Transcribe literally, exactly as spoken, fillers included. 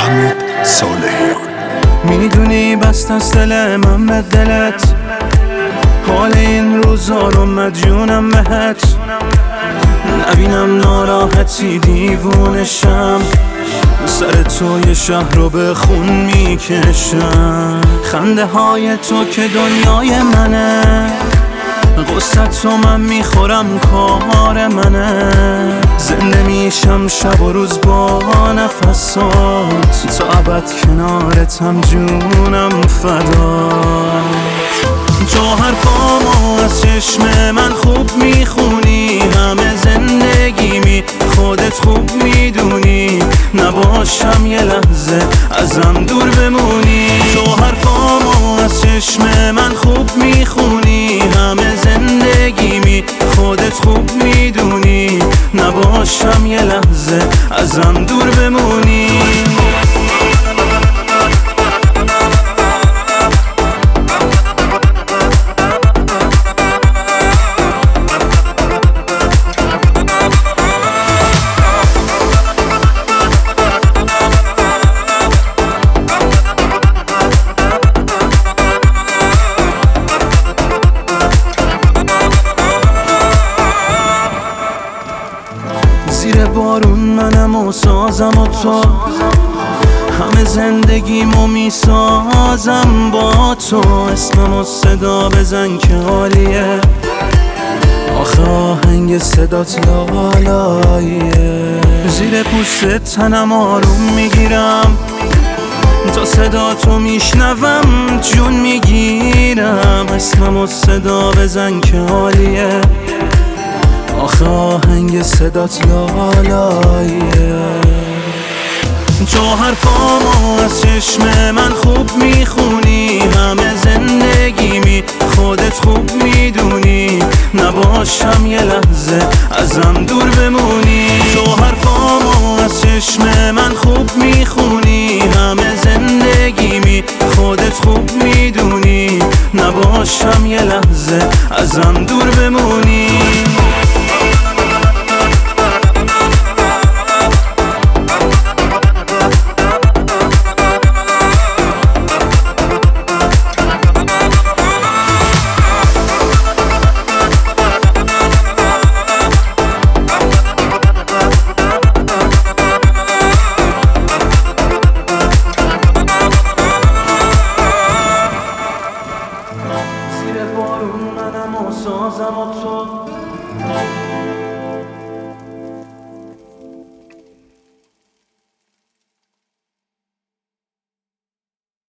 احمد صالحیان. میدونی بست از دل من به دلت، حال این روزا رو مدیونم بهت. نبینم ناراحتی دیوونشم، سر تو یه شهر رو به خون میکشم. خنده های تو که دنیای منه، غصت تو من میخورم کار منه. زنده میشم شب و روز با نفسات، تا ابد کنارتم جونم فدات. تو حرفامو از چشم من خوب میخونی، همه زندگیمی خودت خوب میدونی. نباشم یه لحظه ازم دور بمونی. تو حرفامو از چشم من خوب میخونی، همه زندگیمی خودت خوب میدونی. نباشم یه لحظه ازم دور بمونی. زیر بارون منم و سازم و تو، همه زندگیمو میسازم با تو. اسممو صدا بزن که عالیه، آخه آهنگ صدات لالاییه. زیر پوست تنم آروم میگیرم، تا صدا تو میشنوم جون میگیرم. اسممو صدا بزن که عالیه، آخه آهنگ صدات لالاییه. تو حرفامو از چشم من خوب میخونی، همه زندگیمی خودت خوب میدونی. نباشم یه لحظه ازم دور بمونی. تو حرفامو از چشم من خوب میخونی، همه زندگیمی خودت خوب میدونی. نباشم یه لحظه ازم دور بمونی. زیر بارون منم و سازم و تو،